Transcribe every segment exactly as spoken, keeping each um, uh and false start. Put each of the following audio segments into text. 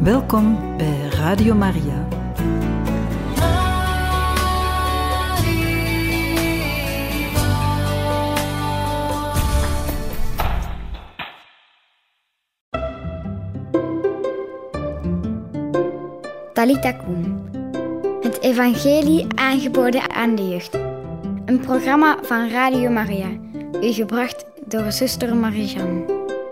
Welkom bij Radio Maria. Talita Kum. Het evangelie aangeboden aan de jeugd. Een programma van Radio Maria. U gebracht door zuster Marie-Jeanne.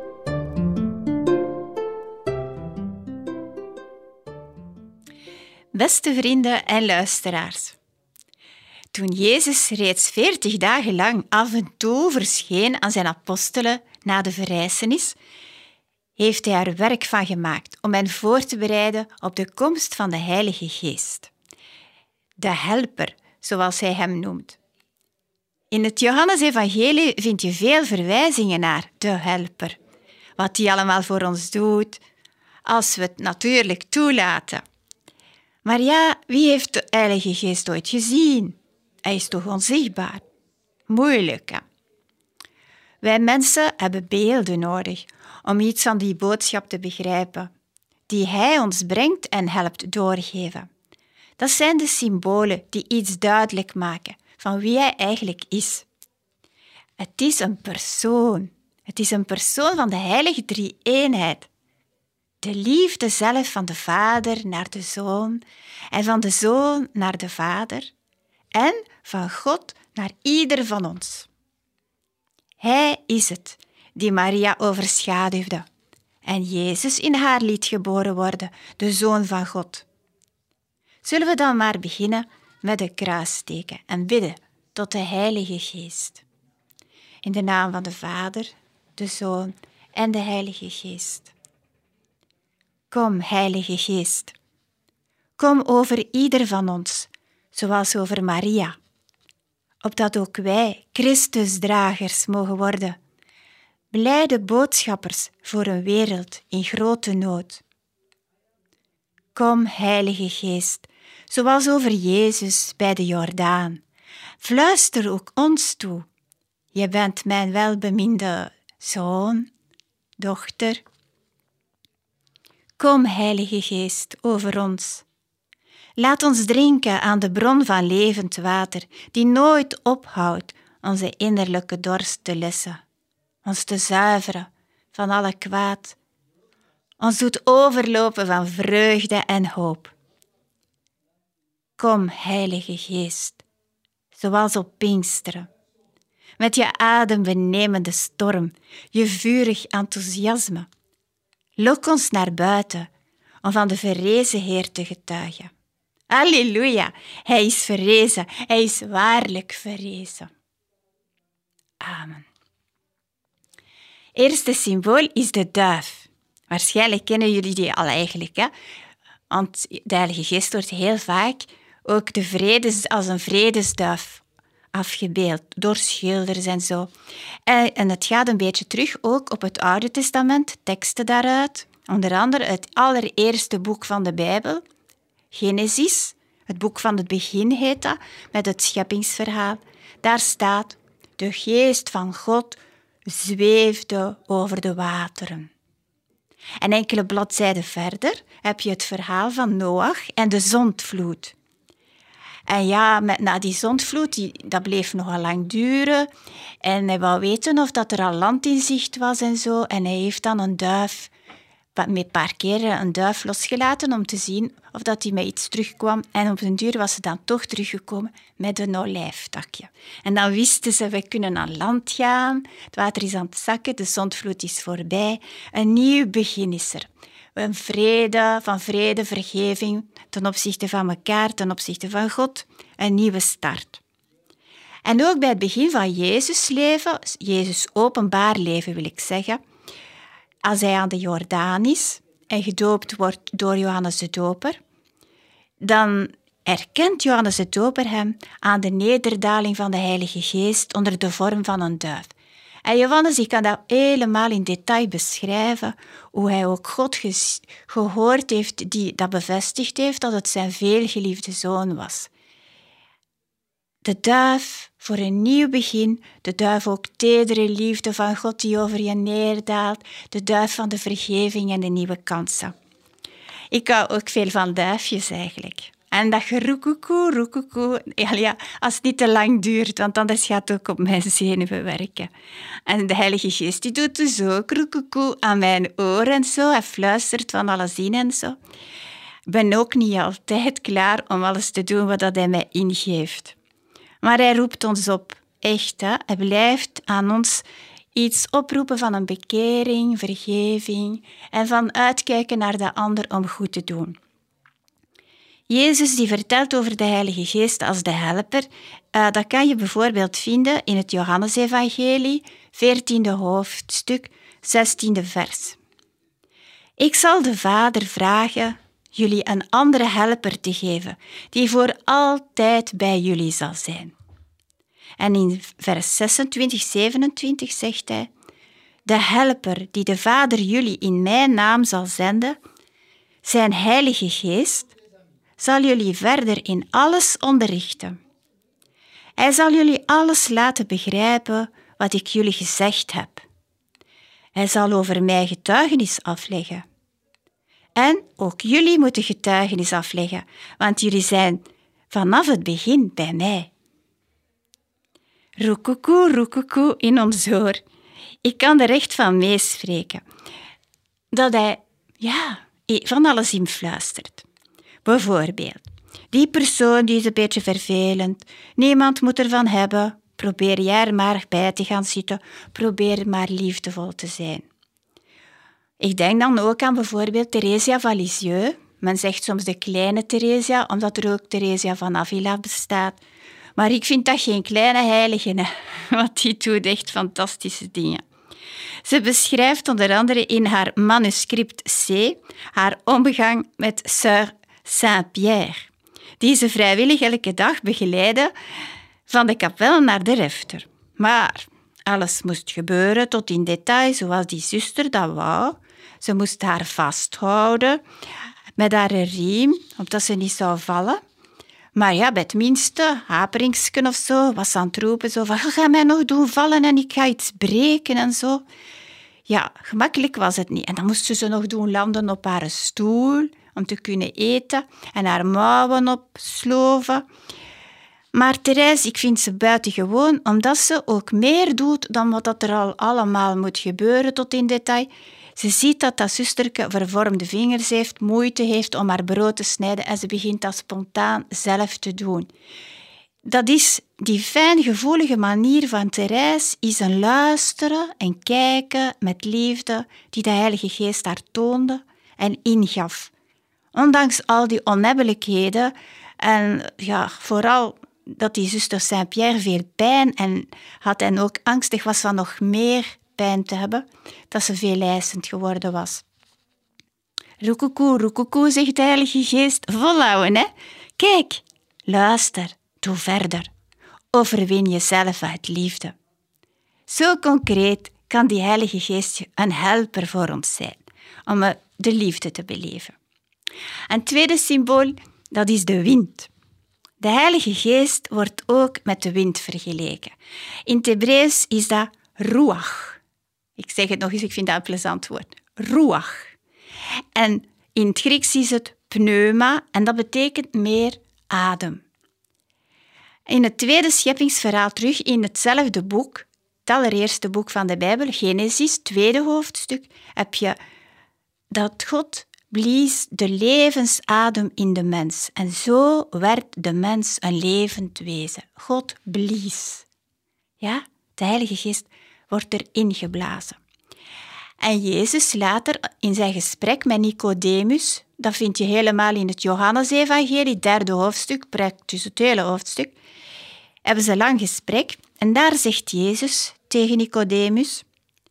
Beste vrienden en luisteraars. Toen Jezus reeds veertig dagen lang af en toe verscheen aan zijn apostelen na de verrijzenis, heeft hij er werk van gemaakt om hen voor te bereiden op de komst van de Heilige Geest. De helper, zoals hij hem noemt. In het Johannesevangelie vind je veel verwijzingen naar de helper. Wat hij allemaal voor ons doet, als we het natuurlijk toelaten. Maar ja, wie heeft de Heilige Geest ooit gezien? Hij is toch onzichtbaar? Moeilijk, hè? Wij mensen hebben beelden nodig om iets van die boodschap te begrijpen, die Hij ons brengt en helpt doorgeven. Dat zijn de symbolen die iets duidelijk maken van wie Hij eigenlijk is. Het is een persoon. Het is een persoon van de heilige drie-eenheid. De liefde zelf van de Vader naar de Zoon en van de Zoon naar de Vader en van God naar ieder van ons. Hij is het die Maria overschaduwde en Jezus in haar liet geboren worden, de Zoon van God. Zullen we dan maar beginnen met de kruisteken en bidden tot de Heilige Geest. In de naam van de Vader, de Zoon en de Heilige Geest. Kom, Heilige Geest. Kom over ieder van ons, zoals over Maria, opdat ook wij Christusdragers mogen worden, blijde boodschappers voor een wereld in grote nood. Kom, Heilige Geest, zoals over Jezus bij de Jordaan. Fluister ook ons toe. Je bent mijn welbeminde zoon, dochter. Kom, Heilige Geest, over ons. Laat ons drinken aan de bron van levend water, die nooit ophoudt onze innerlijke dorst te lessen, ons te zuiveren van alle kwaad, ons doet overlopen van vreugde en hoop. Kom, Heilige Geest, zoals op Pinksteren, met je adembenemende storm, je vurig enthousiasme. Lok ons naar buiten om van de verrezen Heer te getuigen. Halleluja, Hij is verrezen, Hij is waarlijk verrezen. Amen. Eerste symbool is de duif. Waarschijnlijk kennen jullie die al eigenlijk, hè? Want de Heilige Geest wordt heel vaak ook de vredes, als een vredesduif afgebeeld door schilders en zo. En, en het gaat een beetje terug ook op het Oude Testament, teksten daaruit. Onder andere het allereerste boek van de Bijbel, Genesis, het boek van het begin heet dat, met het scheppingsverhaal. Daar staat, de geest van God zweefde over de wateren. En enkele bladzijden verder heb je het verhaal van Noach en de zondvloed. En ja, met, na die zondvloed, die, dat bleef nogal lang duren. En hij wou weten of dat er al land in zicht was en zo. En hij heeft dan een duif, met een paar keren een duif losgelaten om te zien of dat hij met iets terugkwam. En op den duur was ze dan toch teruggekomen met een olijftakje. En dan wisten ze, we kunnen aan land gaan. Het water is aan het zakken, de zondvloed is voorbij. Een nieuw begin is er. Een vrede, van vrede, vergeving ten opzichte van elkaar, ten opzichte van God. Een nieuwe start. En ook bij het begin van Jezus' leven, Jezus' openbaar leven wil ik zeggen, als hij aan de Jordaan is en gedoopt wordt door Johannes de Doper, dan erkent Johannes de Doper hem aan de nederdaling van de Heilige Geest onder de vorm van een duif. En Johannes die kan dat helemaal in detail beschrijven, hoe hij ook God ges- gehoord heeft, die dat bevestigd heeft dat het zijn veelgeliefde zoon was. De duif voor een nieuw begin, de duif ook tedere liefde van God die over je neerdaalt, de duif van de vergeving en de nieuwe kansen. Ik hou ook veel van duifjes eigenlijk. En dat geroekoekoe, roekoekoe, ja, ja, als het niet te lang duurt, want anders gaat het ook op mijn zenuwen werken. En de Heilige Geest die doet dus ook roekoekoe aan mijn oren en zo. Hij fluistert van alles in en zo. Ik ben ook niet altijd klaar om alles te doen wat hij mij ingeeft. Maar hij roept ons op, echt. Hè? Hij blijft aan ons iets oproepen van een bekering, vergeving en van uitkijken naar de ander om goed te doen. Jezus die vertelt over de Heilige Geest als de helper. Uh, dat kan je bijvoorbeeld vinden in het Johannesevangelie, veertiende hoofdstuk, zestiende vers. Ik zal de Vader vragen jullie een andere helper te geven, die voor altijd bij jullie zal zijn. En in vers zesentwintig, zevenentwintig zegt hij, de helper die de Vader jullie in mijn naam zal zenden, zijn Heilige Geest, zal jullie verder in alles onderrichten. Hij zal jullie alles laten begrijpen wat ik jullie gezegd heb. Hij zal over mij getuigenis afleggen. En ook jullie moeten getuigenis afleggen, want jullie zijn vanaf het begin bij mij. Roekoekoe, roekoekoe in ons oor. Ik kan er echt van meespreken. Dat hij, ja, van alles in fluistert. Bijvoorbeeld, die persoon die is een beetje vervelend. Niemand moet ervan hebben. Probeer jij er maar bij te gaan zitten. Probeer maar liefdevol te zijn. Ik denk dan ook aan bijvoorbeeld Theresia van Lisieux. Men zegt soms de kleine Theresia, omdat er ook Theresia van Avila bestaat. Maar ik vind dat geen kleine heilige, hè? Want die doet echt fantastische dingen. Ze beschrijft onder andere in haar manuscript C haar omgang met Sœur Saint-Pierre, die ze vrijwillig elke dag begeleidde van de kapel naar de refter. Maar alles moest gebeuren tot in detail, zoals die zuster dat wou. Ze moest haar vasthouden met haar riem, opdat ze niet zou vallen. Maar ja, bij het minste, haperingsken of zo, was ze aan het roepen zo van, ga mij nog doen vallen en ik ga iets breken en zo. Ja, gemakkelijk was het niet. En dan moest ze ze nog doen landen op haar stoel om te kunnen eten en haar mouwen opsloven. Maar Therese, ik vind ze buitengewoon, omdat ze ook meer doet dan wat er al allemaal moet gebeuren tot in detail. Ze ziet dat dat zusterke vervormde vingers heeft, moeite heeft om haar brood te snijden en ze begint dat spontaan zelf te doen. Dat is die fijngevoelige manier van Therese, is een luisteren en kijken met liefde die de Heilige Geest haar toonde en ingaf. Ondanks al die onhebbelijkheden en ja, vooral dat die zuster Saint-Pierre veel pijn en had en ook angstig was van nog meer pijn te hebben, dat ze veel eisend geworden was. Roekoekoe, roekoekoe, zegt de Heilige Geest, volhouden, hè? Kijk, luister, doe verder. Overwin jezelf uit liefde. Zo concreet kan die Heilige Geest een helper voor ons zijn, om de liefde te beleven. Een tweede symbool, dat is de wind. De Heilige Geest wordt ook met de wind vergeleken. In het Hebreeuws is dat ruach. Ik zeg het nog eens, ik vind dat een plezant woord. Ruach. En in het Grieks is het pneuma en dat betekent meer adem. In het tweede scheppingsverhaal terug in hetzelfde boek, het allereerste boek van de Bijbel, Genesis, tweede hoofdstuk, heb je dat God blies de levensadem in de mens. En zo werd de mens een levend wezen. God blies. Ja, de Heilige Geest wordt erin geblazen. En Jezus later in zijn gesprek met Nicodemus, dat vind je helemaal in het Johannesevangelie, derde hoofdstuk, praktisch het hele hoofdstuk, hebben ze een lang gesprek. En daar zegt Jezus tegen Nicodemus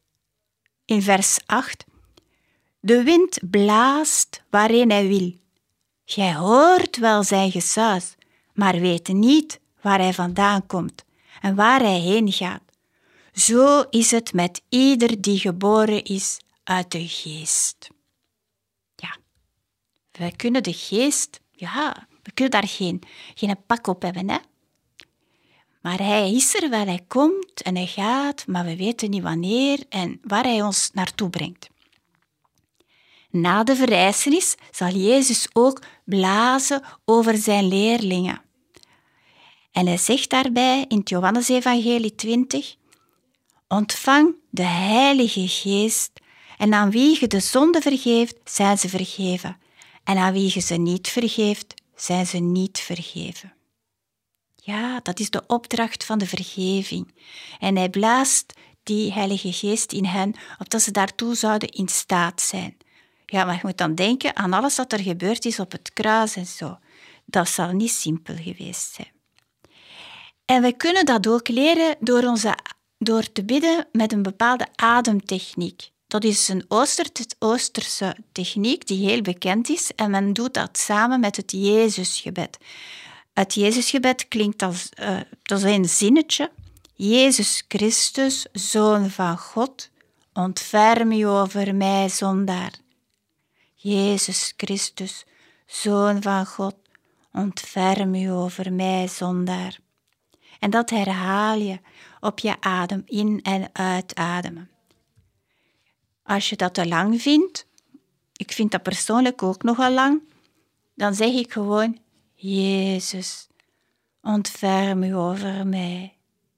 in vers acht, de wind blaast waarheen hij wil. Gij hoort wel zijn gesuis, maar weet niet waar hij vandaan komt en waar hij heen gaat. Zo is het met ieder die geboren is uit de geest. Ja, wij kunnen de geest, ja, we kunnen daar geen, geen pak op hebben, hè. Maar hij is er wel, hij komt en hij gaat, maar we weten niet wanneer en waar hij ons naartoe brengt. Na de verrijzenis zal Jezus ook blazen over zijn leerlingen. En hij zegt daarbij in het Johannesevangelie twintig, ontvang de Heilige Geest en aan wie je de zonde vergeeft, zijn ze vergeven. En aan wie je ze niet vergeeft, zijn ze niet vergeven. Ja, dat is de opdracht van de vergeving. En hij blaast die Heilige Geest in hen, opdat ze daartoe zouden in staat zijn. Ja, maar je moet dan denken aan alles wat er gebeurd is op het kruis en zo. Dat zal niet simpel geweest zijn. En we kunnen dat ook leren door, onze, door te bidden met een bepaalde ademtechniek. Dat is een Oosterse techniek die heel bekend is en men doet dat samen met het Jezusgebed. Het Jezusgebed klinkt als, uh, dat is een zinnetje. Jezus Christus, Zoon van God, ontferm u over mij, zondaar. Jezus Christus, Zoon van God, ontferm u over mij, zondaar. En dat herhaal je op je adem, in- en uitademen. Als je dat te lang vindt, ik vind dat persoonlijk ook nogal lang, dan zeg ik gewoon, Jezus, ontferm u over mij.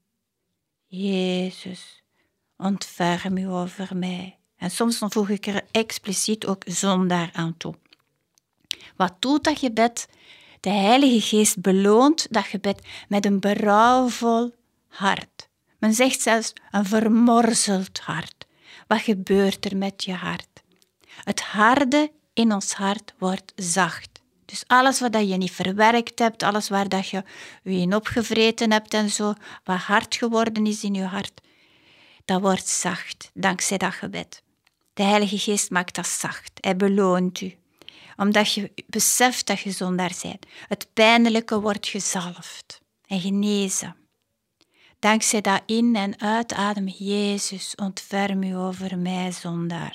Jezus, ontferm u over mij. En soms dan voeg ik er expliciet ook zondaar aan toe. Wat doet dat gebed? De Heilige Geest beloont dat gebed met een berouwvol hart. Men zegt zelfs een vermorzeld hart. Wat gebeurt er met je hart? Het harde in ons hart wordt zacht. Dus alles wat je niet verwerkt hebt, alles waar dat je je in opgevreten hebt en zo, wat hard geworden is in je hart, dat wordt zacht, dankzij dat gebed. De Heilige Geest maakt dat zacht. Hij beloont u. Omdat je beseft dat je zondaar bent. Het pijnlijke wordt gezalfd en genezen. Dankzij dat in- en uitadem, Jezus, ontferm u over mij, zondaar.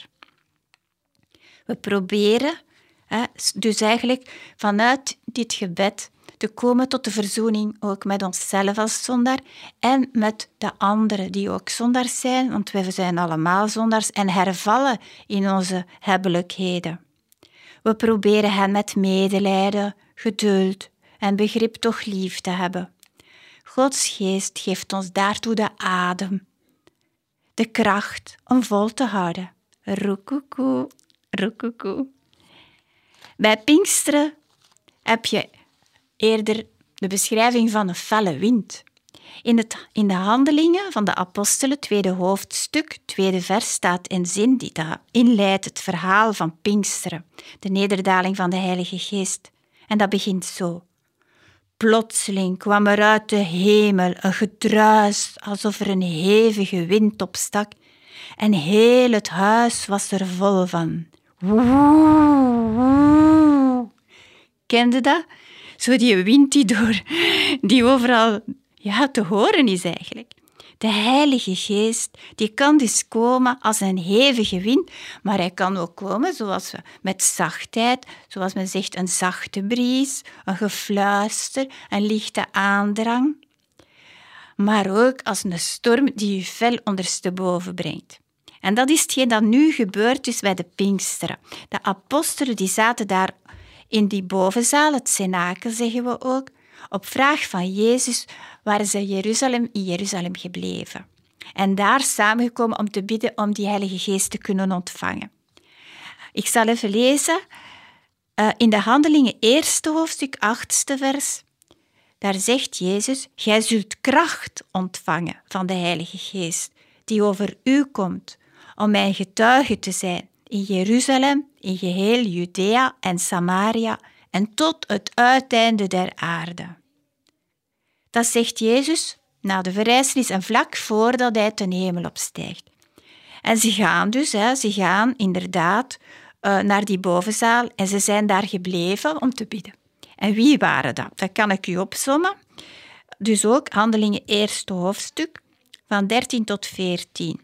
We proberen hè, dus eigenlijk vanuit dit gebed te komen tot de verzoening ook met onszelf als zondaar en met de anderen die ook zondaars zijn, want wij zijn allemaal zondaars en hervallen in onze hebbelijkheden. We proberen hen met medelijden, geduld en begrip toch lief te hebben. Gods geest geeft ons daartoe de adem, de kracht om vol te houden. Roekoekoe, roekoekoe. Bij Pinksteren heb je eerder de beschrijving van een felle wind. In, het, in de Handelingen van de Apostelen, tweede hoofdstuk, tweede vers, staat een zin die dat inleidt het verhaal van Pinksteren, de nederdaling van de Heilige Geest. En dat begint zo. Plotseling kwam er uit de hemel een gedruis, alsof er een hevige wind opstak, en heel het huis was er vol van. Woe, woe. Kende dat? Zo die wind die, door, die overal ja, te horen is eigenlijk. De Heilige Geest die kan dus komen als een hevige wind, maar hij kan ook komen zoals we, met zachtheid, zoals men zegt een zachte bries, een gefluister, een lichte aandrang. Maar ook als een storm die je fel ondersteboven brengt. En dat is hetgeen dat nu gebeurd is bij de Pinksteren. De apostelen die zaten daar in die bovenzaal, het cenakel zeggen we ook. Op vraag van Jezus waren ze Jeruzalem, in Jeruzalem gebleven. En daar samengekomen om te bidden om die Heilige Geest te kunnen ontvangen. Ik zal even lezen. Uh, in de Handelingen, eerste hoofdstuk, achtste vers. Daar zegt Jezus, gij zult kracht ontvangen van de Heilige Geest, die over u komt, om mijn getuige te zijn in Jeruzalem, in geheel Judea en Samaria en tot het uiteinde der aarde. Dat zegt Jezus na de verrijzenis en vlak voordat hij ten hemel opstijgt. En ze gaan dus, hè, ze gaan inderdaad uh, naar die bovenzaal en ze zijn daar gebleven om te bidden. En wie waren dat? Dat kan ik u opsommen. Dus ook Handelingen eerste hoofdstuk, van dertien tot veertien.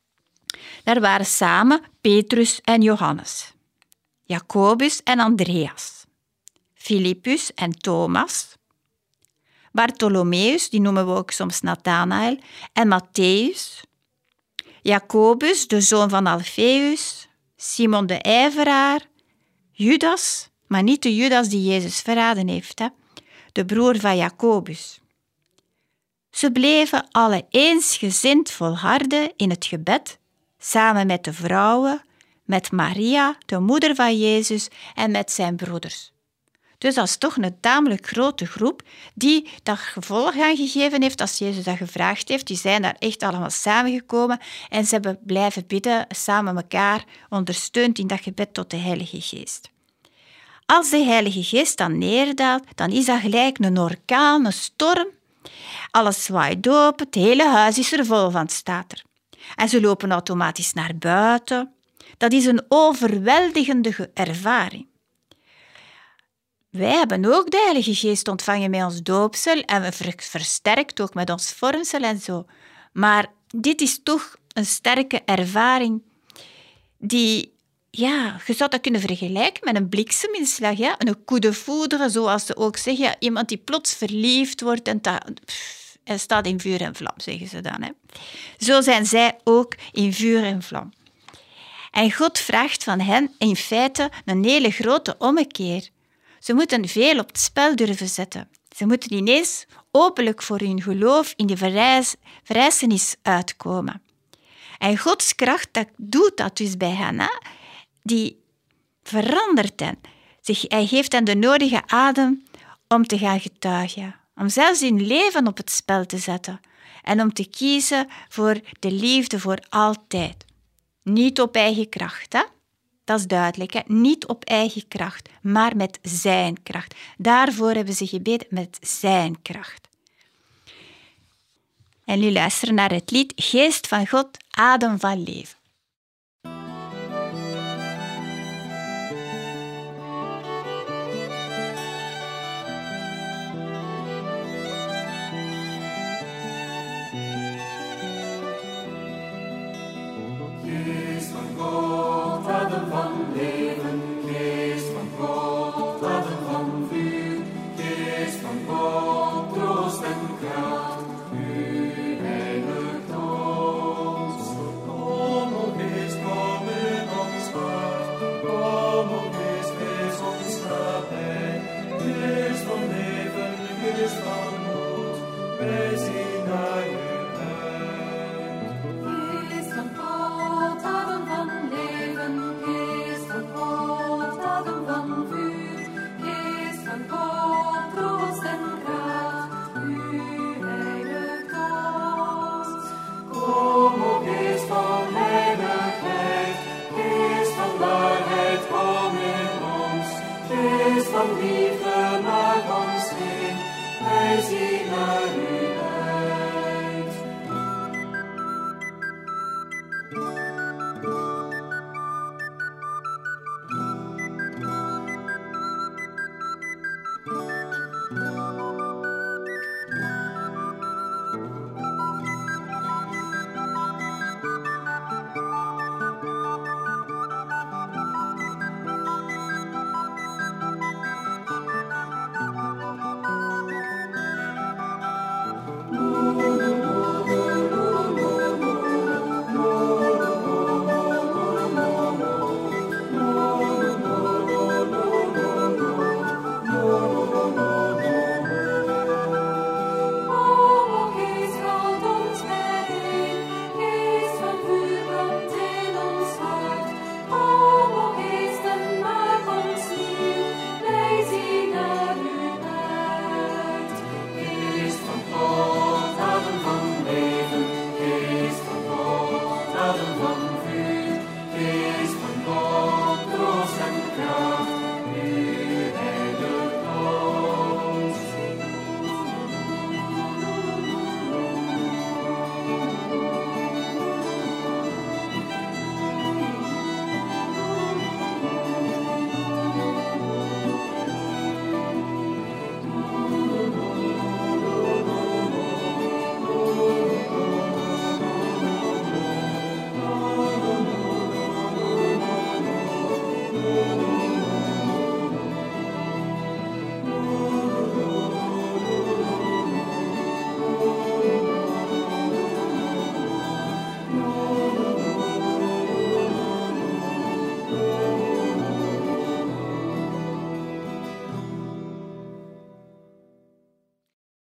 Daar waren samen Petrus en Johannes, Jacobus en Andreas, Filippus en Thomas, Bartholomeus, die noemen we ook soms Nathanael, en Matthäus, Jacobus, de zoon van Alfeus, Simon de ijveraar, Judas, maar niet de Judas die Jezus verraden heeft, hè? De broer van Jacobus. Ze bleven alle eensgezind volharden in het gebed, samen met de vrouwen, met Maria, de moeder van Jezus, en met zijn broeders. Dus dat is toch een tamelijk grote groep die dat gevolg aangegeven heeft als Jezus dat gevraagd heeft. Die zijn daar echt allemaal samengekomen en ze hebben blijven bidden, samen elkaar ondersteund in dat gebed tot de Heilige Geest. Als de Heilige Geest dan neerdaalt, dan is dat gelijk een orkaan, een storm. Alles zwaait open, het hele huis is er vol van, staat er. En ze lopen automatisch naar buiten. Dat is een overweldigende ervaring. Wij hebben ook de Heilige Geest ontvangen met ons doopsel en we versterkt ook met ons vormsel en zo. Maar dit is toch een sterke ervaring die, ja, je zou dat kunnen vergelijken met een blikseminslag, ja? Een coup de foudre, zoals ze ook zeggen. Ja, iemand die plots verliefd wordt en, ta, pff, en staat in vuur en vlam, zeggen ze dan. Hè? Zo zijn zij ook in vuur en vlam. En God vraagt van hen in feite een hele grote ommekeer. Ze moeten veel op het spel durven zetten. Ze moeten ineens openlijk voor hun geloof in de verrijs, verrijzenis uitkomen. En Gods kracht dat doet dat dus bij hen. Hè? Die verandert hen. Hij geeft hen de nodige adem om te gaan getuigen. Om zelfs hun leven op het spel te zetten. En om te kiezen voor de liefde voor altijd. Niet op eigen kracht, hè? Dat is duidelijk, hè? Niet op eigen kracht, maar met zijn kracht. Daarvoor hebben ze gebeden met zijn kracht. En nu luisteren naar het lied Geest van God, adem van leven. Lord.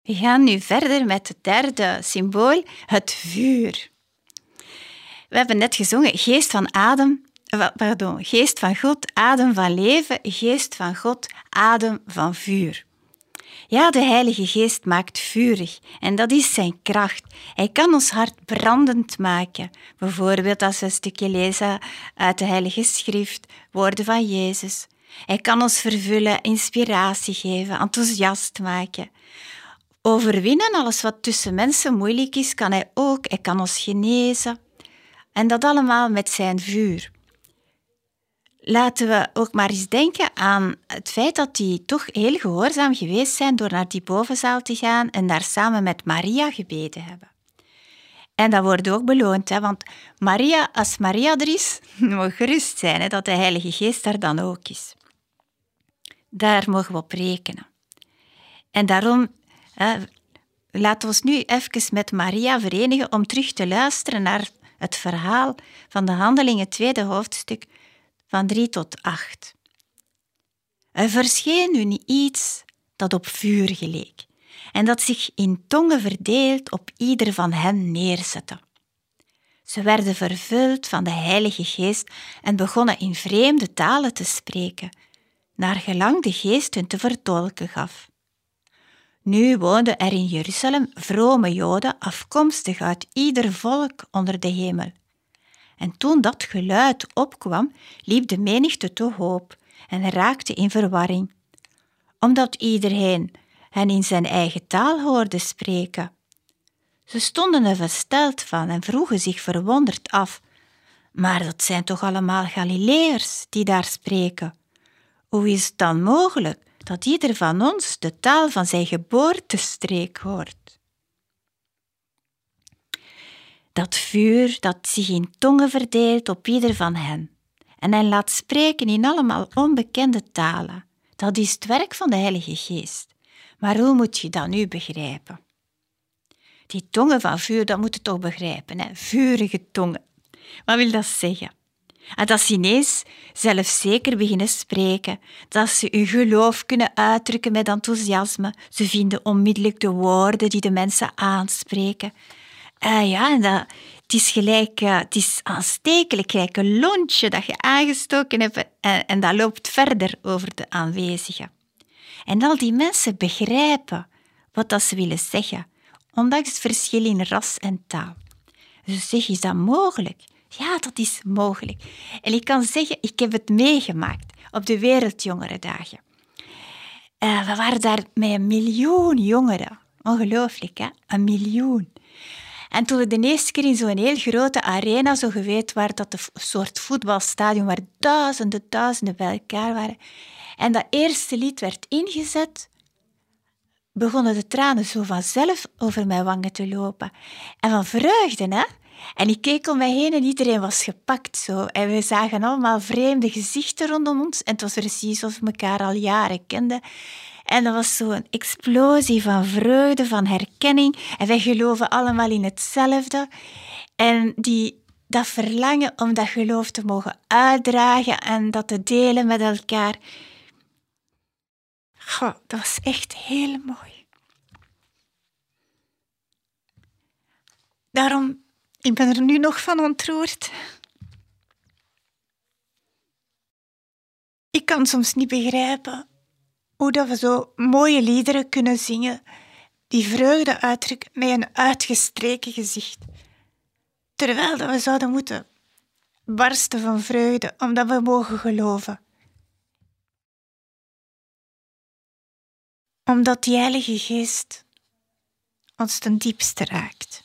We gaan nu verder met het derde symbool, het vuur. We hebben net gezongen, geest van adem, pardon, geest van God, adem van leven, geest van God, adem van vuur. Ja, de Heilige Geest maakt vurig en dat is zijn kracht. Hij kan ons hart brandend maken. Bijvoorbeeld als we een stukje lezen uit de Heilige Schrift, woorden van Jezus. Hij kan ons vervullen, inspiratie geven, enthousiast maken. Overwinnen alles wat tussen mensen moeilijk is, kan hij ook. Hij kan ons genezen. En dat allemaal met zijn vuur. Laten we ook maar eens denken aan het feit dat die toch heel gehoorzaam geweest zijn door naar die bovenzaal te gaan en daar samen met Maria gebeden hebben. En dat wordt ook beloond, hè, want Maria, als Maria er is, moet gerust zijn hè, dat de Heilige Geest daar dan ook is. Daar mogen we op rekenen. En daarom hè, laten we ons nu even met Maria verenigen om terug te luisteren naar het verhaal van de Handelingen, tweede hoofdstuk, van drie tot acht. Er verscheen nu iets dat op vuur geleek en dat zich in tongen verdeeld op ieder van hen neerzette. Ze werden vervuld van de Heilige Geest en begonnen in vreemde talen te spreken, naar gelang de Geest hun te vertolken gaf. Nu woonden er in Jeruzalem vrome Joden, afkomstig uit ieder volk onder de hemel. En toen dat geluid opkwam, liep de menigte te hoop en raakte in verwarring, omdat iedereen hen in zijn eigen taal hoorde spreken. Ze stonden er versteld van en vroegen zich verwonderd af, maar dat zijn toch allemaal Galileërs die daar spreken? Hoe is het dan mogelijk dat ieder van ons de taal van zijn geboortestreek hoort? Dat vuur dat zich in tongen verdeelt op ieder van hen en hen laat spreken in allemaal onbekende talen. Dat is het werk van de Heilige Geest. Maar hoe moet je dat nu begrijpen? Die tongen van vuur, dat moet je toch begrijpen, hè? Vurige tongen. Wat wil dat zeggen? En dat ze ineens zelfzeker beginnen spreken, dat ze hun geloof kunnen uitdrukken met enthousiasme. Ze vinden onmiddellijk de woorden die de mensen aanspreken. Uh, ja, en dat, het is gelijk, uh, het is aanstekelijk, gelijk een lontje dat je aangestoken hebt en, en dat loopt verder over de aanwezigen. En al die mensen begrijpen wat dat ze willen zeggen, ondanks het verschil in ras en taal. Ze zeggen, is dat mogelijk? Ja, dat is mogelijk. En ik kan zeggen, ik heb het meegemaakt op de Wereldjongerendagen. Uh, we waren daar met een miljoen jongeren. Ongelooflijk, hè? Een miljoen. En toen we de eerste keer in zo'n heel grote arena, zo geweten waar dat een soort voetbalstadion, waar duizenden, duizenden bij elkaar waren, en dat eerste lied werd ingezet, begonnen de tranen zo vanzelf over mijn wangen te lopen. En van vreugde, hè? En ik keek om mij heen en iedereen was gepakt zo. En we zagen allemaal vreemde gezichten rondom ons. En het was precies alsof we elkaar al jaren kenden. En dat was zo'n explosie van vreugde, van herkenning. En wij geloven allemaal in hetzelfde. En die, dat verlangen om dat geloof te mogen uitdragen en dat te delen met elkaar. Goh, dat was echt heel mooi. Daarom, ik ben er nu nog van ontroerd. Ik kan soms niet begrijpen hoe dat we zo mooie liederen kunnen zingen die vreugde uitdrukken met een uitgestreken gezicht. Terwijl dat we zouden moeten barsten van vreugde omdat we mogen geloven. Omdat die Heilige Geest ons ten diepste raakt.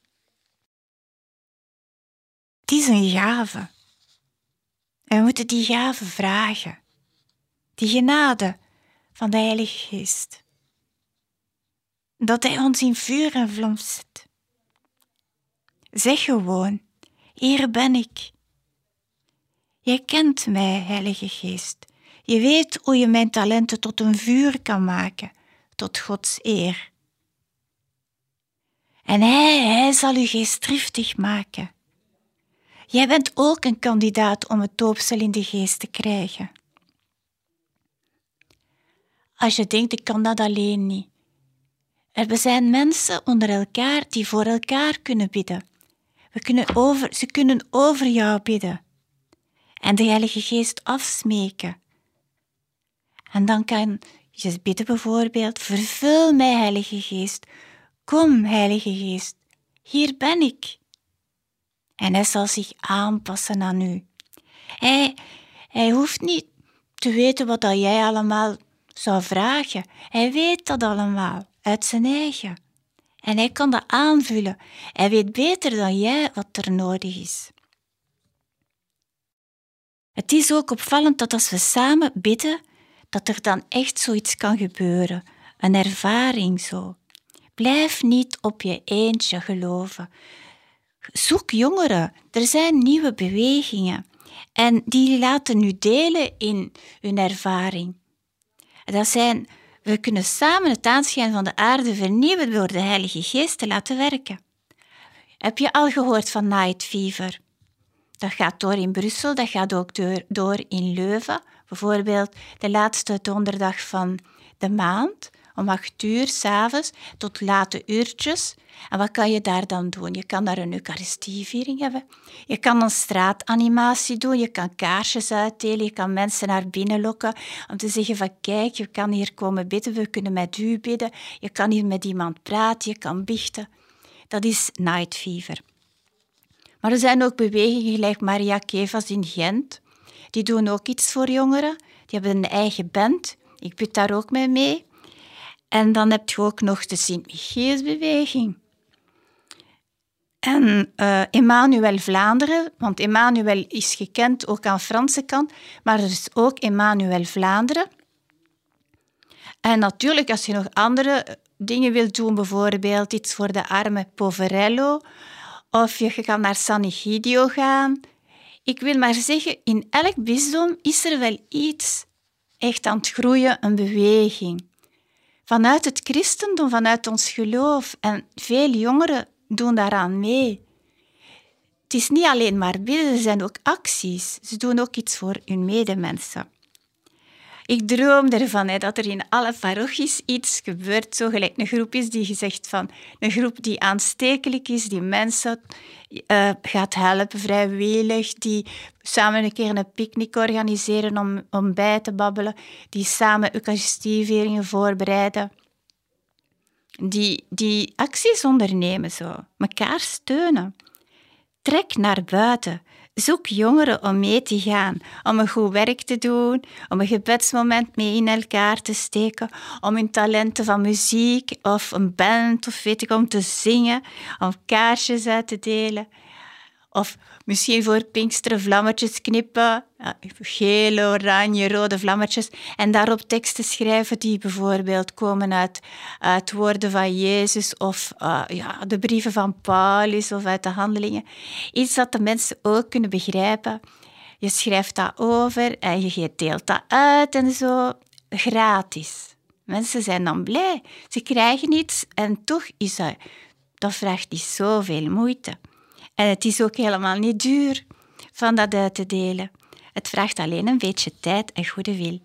Het is een gave. En we moeten die gave vragen. Die genade van de Heilige Geest. Dat Hij ons in vuur en vlam zet. Zeg gewoon, hier ben ik. Jij kent mij, Heilige Geest. Je weet hoe je mijn talenten tot een vuur kan maken, tot Gods eer. En Hij, Hij zal u geestdriftig maken. Jij bent ook een kandidaat om het doopsel in de Geest te krijgen. Als je denkt, ik kan dat alleen niet. Er zijn mensen onder elkaar die voor elkaar kunnen bidden. We kunnen over, ze kunnen over jou bidden. En de Heilige Geest afsmeken. En dan kan je bidden bijvoorbeeld, vervul mij, Heilige Geest. Kom, Heilige Geest, hier ben ik. En hij zal zich aanpassen aan u. Hij, hij hoeft niet te weten wat dat jij allemaal zou vragen. Hij weet dat allemaal, uit zijn eigen. En hij kan dat aanvullen. Hij weet beter dan jij wat er nodig is. Het is ook opvallend dat als we samen bidden, dat er dan echt zoiets kan gebeuren. Een ervaring zo. Blijf niet op je eentje geloven. Zoek jongeren. Er zijn nieuwe bewegingen. En die laten u delen in hun ervaring. Dat zijn, we kunnen samen het aanschijn van de aarde vernieuwen door de Heilige Geest te laten werken. Heb je al gehoord van Night Fever? Dat gaat door in Brussel, dat gaat ook door, door in Leuven. Bijvoorbeeld de laatste donderdag van de maand, om acht uur 's avonds tot late uurtjes. En wat kan je daar dan doen? Je kan daar een eucharistieviering hebben. Je kan een straatanimatie doen. Je kan kaarsjes uitdelen. Je kan mensen naar binnen lokken om te zeggen van kijk, je kan hier komen bidden. We kunnen met u bidden. Je kan hier met iemand praten. Je kan biechten. Dat is Night Fever. Maar er zijn ook bewegingen gelijk Maria Kevas in Gent. Die doen ook iets voor jongeren. Die hebben een eigen band. Ik bid daar ook mee mee. En dan heb je ook nog de Sint-Michielsbeweging. En uh, Emmanuel Vlaanderen, want Emmanuel is gekend ook aan de Franse kant, maar er is ook Emmanuel Vlaanderen. En natuurlijk, als je nog andere dingen wilt doen, bijvoorbeeld iets voor de arme Poverello, of je kan naar San Egidio gaan. Ik wil maar zeggen, in elk bisdom is er wel iets echt aan het groeien, een beweging. Vanuit het christendom, vanuit ons geloof. En veel jongeren doen daaraan mee. Het is niet alleen maar bidden, er zijn ook acties. Ze doen ook iets voor hun medemensen. Ik droom ervan hè, dat er in alle parochies iets gebeurt, zo gelijk een groep is die zegt van een groep die aanstekelijk is, die mensen uh, gaat helpen vrijwillig, die samen een keer een picknick organiseren om, om bij te babbelen, die samen eucharistievieringen voorbereiden, die, die acties ondernemen zo, elkaar steunen. Trek naar buiten. Zoek jongeren om mee te gaan, om een goed werk te doen, om een gebedsmoment mee in elkaar te steken, om hun talenten van muziek of een band of weet ik, om te zingen, om kaarsjes uit te delen. Of misschien voor Pinksteren vlammetjes knippen, gele, oranje, rode vlammetjes, en daarop teksten schrijven die bijvoorbeeld komen uit, uit woorden van Jezus of uh, ja, de brieven van Paulus of uit de handelingen. Iets dat de mensen ook kunnen begrijpen. Je schrijft dat over en je deelt dat uit en zo, gratis. Mensen zijn dan blij. Ze krijgen iets en toch is dat, dat vraagt niet zoveel moeite. En het is ook helemaal niet duur van dat uit te delen. Het vraagt alleen een beetje tijd en goede wil.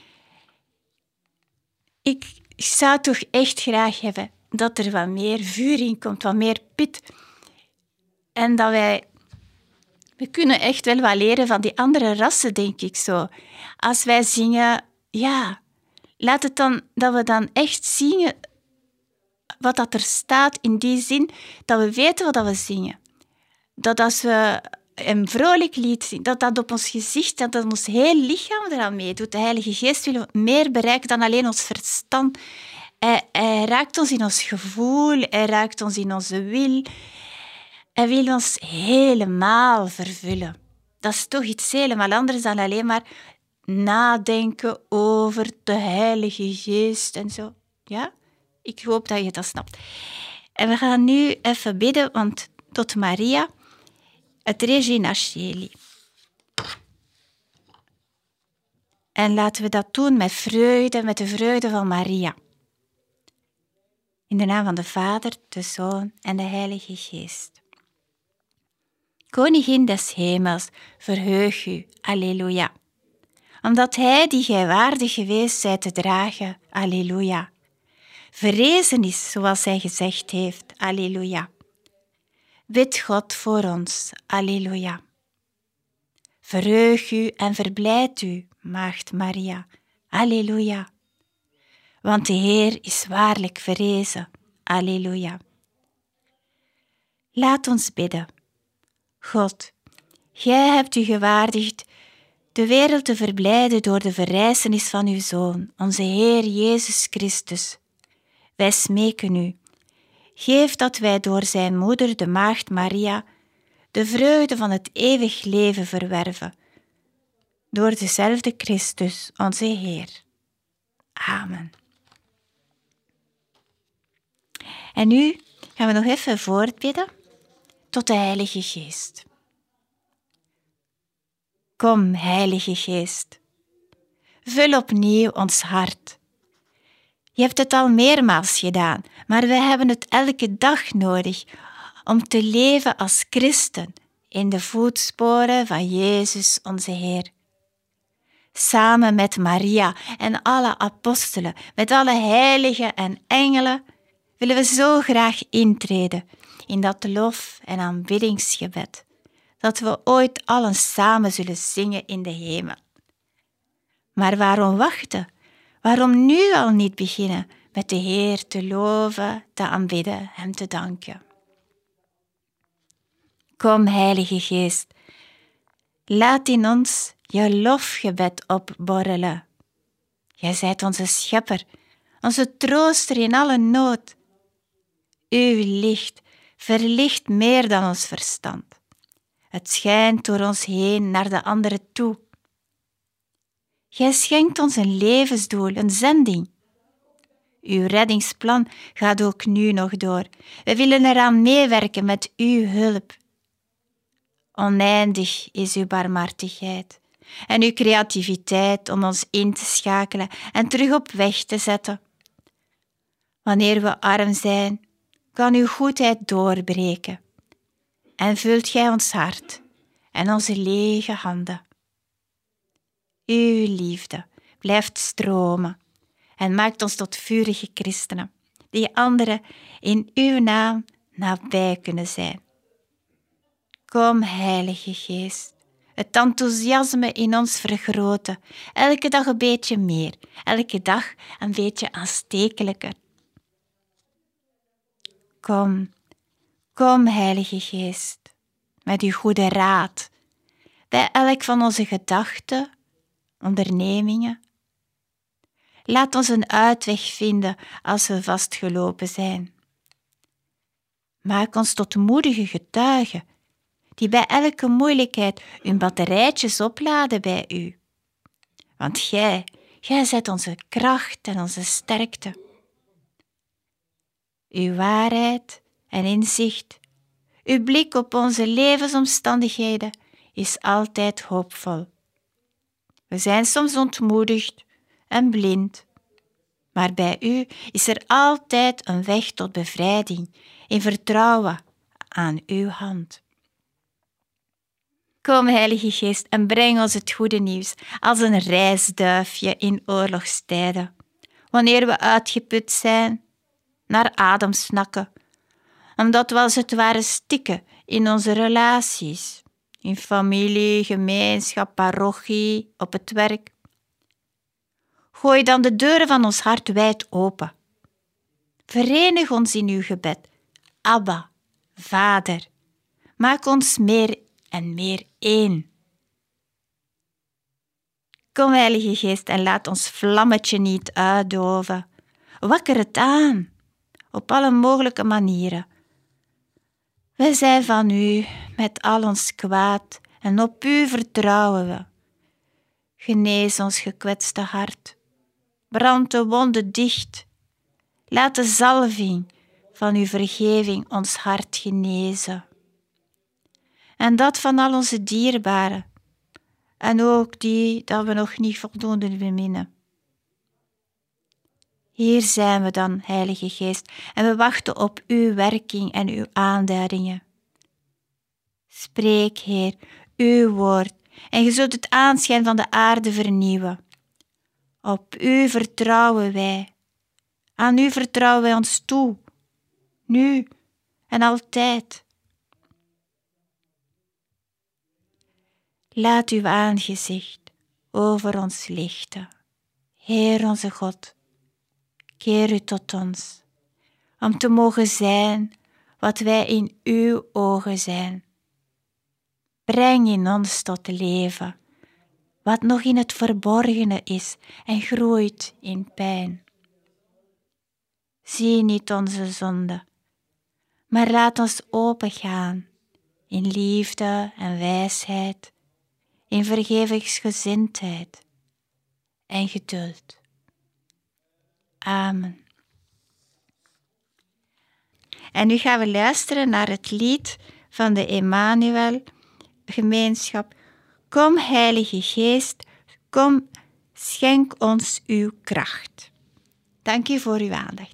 Ik zou toch echt graag hebben dat er wat meer vuur in komt, wat meer pit. En dat wij... We kunnen echt wel wat leren van die andere rassen, denk ik zo. Als wij zingen, ja, laat het dan dat we dan echt zingen wat dat er staat in die zin, dat we weten wat dat we zingen. Dat als we een vrolijk lied zingen, dat dat op ons gezicht, dat, dat ons heel lichaam eraan meedoet. De Heilige Geest wil meer bereiken dan alleen ons verstand. Hij, hij raakt ons in ons gevoel, hij raakt ons in onze wil. Hij wil ons helemaal vervullen. Dat is toch iets helemaal anders dan alleen maar nadenken over de Heilige Geest en zo. Ja? Ik hoop dat je dat snapt. En we gaan nu even bidden, want tot Maria, het Regina Coeli. En laten we dat doen met vreugde, met de vreugde van Maria. In de naam van de Vader, de Zoon en de Heilige Geest. Koningin des hemels, verheug u, alleluia. Omdat hij die gij waardig geweest zijt te dragen, alleluia. verrezen is, zoals hij gezegd heeft. Alleluia. Bid God voor ons. Alleluia. Verheug u en verblijd u, Maagd Maria. Alleluia. Want de Heer is waarlijk verrezen. Alleluia. Laat ons bidden. God, gij hebt u gewaardigd de wereld te verblijden door de verrijzenis van uw Zoon, onze Heer Jezus Christus. Wij smeken u, geef dat wij door zijn moeder, de Maagd Maria, de vreugde van het eeuwig leven verwerven, door dezelfde Christus, onze Heer. Amen. En nu gaan we nog even voortbidden tot de Heilige Geest. Kom, Heilige Geest, vul opnieuw ons hart. Je hebt het al meermaals gedaan, maar wij hebben het elke dag nodig om te leven als christen in de voetsporen van Jezus, onze Heer. Samen met Maria en alle apostelen, met alle heiligen en engelen, willen we zo graag intreden in dat lof- en aanbiddingsgebed, dat we ooit allen samen zullen zingen in de hemel. Maar waarom wachten? Waarom nu al niet beginnen met de Heer te loven, te aanbidden en te danken? Kom, Heilige Geest, laat in ons je lofgebed opborrelen. Jij zijt onze schepper, onze trooster in alle nood. Uw licht verlicht meer dan ons verstand. Het schijnt door ons heen naar de anderen toe. Gij schenkt ons een levensdoel, een zending. Uw reddingsplan gaat ook nu nog door. Wij willen eraan meewerken met uw hulp. Oneindig is uw barmhartigheid en uw creativiteit om ons in te schakelen en terug op weg te zetten. Wanneer we arm zijn, kan uw goedheid doorbreken en vult gij ons hart en onze lege handen. Uw liefde blijft stromen en maakt ons tot vurige christenen, die anderen in uw naam nabij kunnen zijn. Kom, Heilige Geest, het enthousiasme in ons vergroten, elke dag een beetje meer, elke dag een beetje aanstekelijker. Kom, kom, Heilige Geest, met uw goede raad, bij elk van onze gedachten, ondernemingen. Laat ons een uitweg vinden als we vastgelopen zijn. Maak ons tot moedige getuigen, die bij elke moeilijkheid hun batterijtjes opladen bij u. Want gij, gij zijt onze kracht en onze sterkte. Uw waarheid en inzicht, uw blik op onze levensomstandigheden is altijd hoopvol. We zijn soms ontmoedigd en blind, maar bij u is er altijd een weg tot bevrijding in vertrouwen aan uw hand. Kom, Heilige Geest, en breng ons het goede nieuws als een reisduifje in oorlogstijden, wanneer we uitgeput zijn, naar adem snakken, omdat we als het ware stikken in onze relaties, in familie, gemeenschap, parochie, op het werk. Gooi dan de deuren van ons hart wijd open. Verenig ons in uw gebed. Abba, Vader, maak ons meer en meer één. Kom, Heilige Geest, en laat ons vlammetje niet uitdoven. Wakker het aan, op alle mogelijke manieren. Wij zijn van u, met al ons kwaad, en op u vertrouwen we. Genees ons gekwetste hart. Brand de wonden dicht. Laat de zalving van uw vergeving ons hart genezen. En dat van al onze dierbaren, en ook die dat we nog niet voldoende beminnen. Hier zijn we dan, Heilige Geest, en we wachten op uw werking en uw aanduidingen. Spreek, Heer, uw woord, en je zult het aanschijn van de aarde vernieuwen. Op u vertrouwen wij. Aan u vertrouwen wij ons toe, nu en altijd. Laat uw aangezicht over ons lichten, Heer onze God. Keer u tot ons, om te mogen zijn wat wij in uw ogen zijn. Breng in ons tot leven wat nog in het verborgene is en groeit in pijn. Zie niet onze zonde, maar laat ons opengaan in liefde en wijsheid, in vergevingsgezindheid en geduld. Amen. En nu gaan we luisteren naar het lied van de Emmanuel-gemeenschap. Kom, Heilige Geest, kom, schenk ons uw kracht. Dank u voor uw aandacht.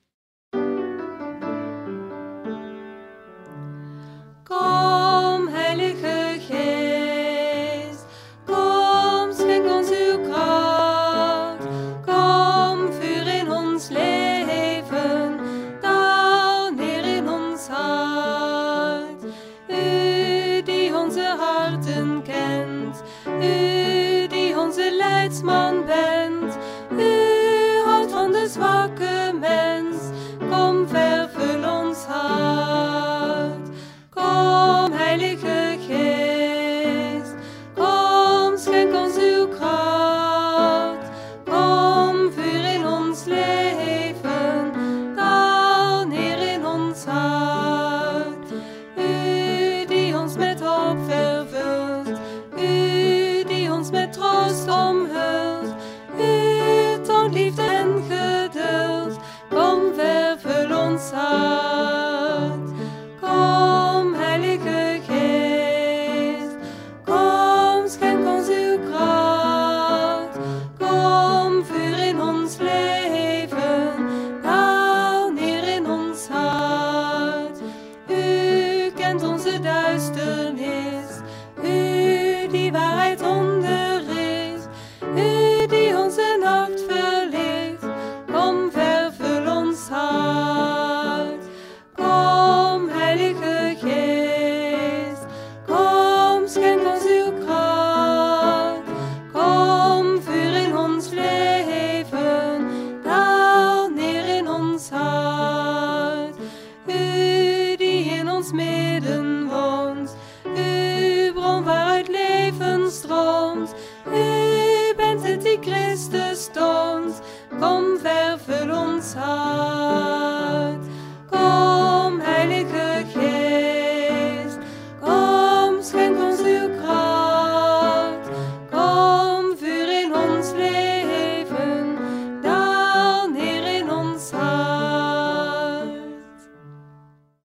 Kom, Heilige Geest, kom, schenk ons uw kracht. Kom, vuur in ons leven, daal neer in ons hart. U die onze harten kent, u die onze leidsman bent, u houdt van de zwakke mens, kom, vervul ons hart. Kom, Heilige Geest, kom, schenk ons uw kracht. Kom, vuur in ons leven, daal neer in ons hart. U die ons met hoop vervult, u die ons met troost omhult, u toont liefde en geduld, kom, vervul ons hart. Kom, Heilige Geest, kom, schenk ons uw kracht. Kom, vuur in ons leven, daal neer in ons hart. U kent onze duisternis, u die waarheid onder is, u die onze nacht verlicht, kom, vervul ons hart. Kom, Heilige Geest, kom, schenk ons uw kracht. Kom, vuur in ons leven, daal neer in ons hart. U die in ons midden woont, u bron waaruit leven stroomt, u bent het die Christus toont, kom, vervul ons hart.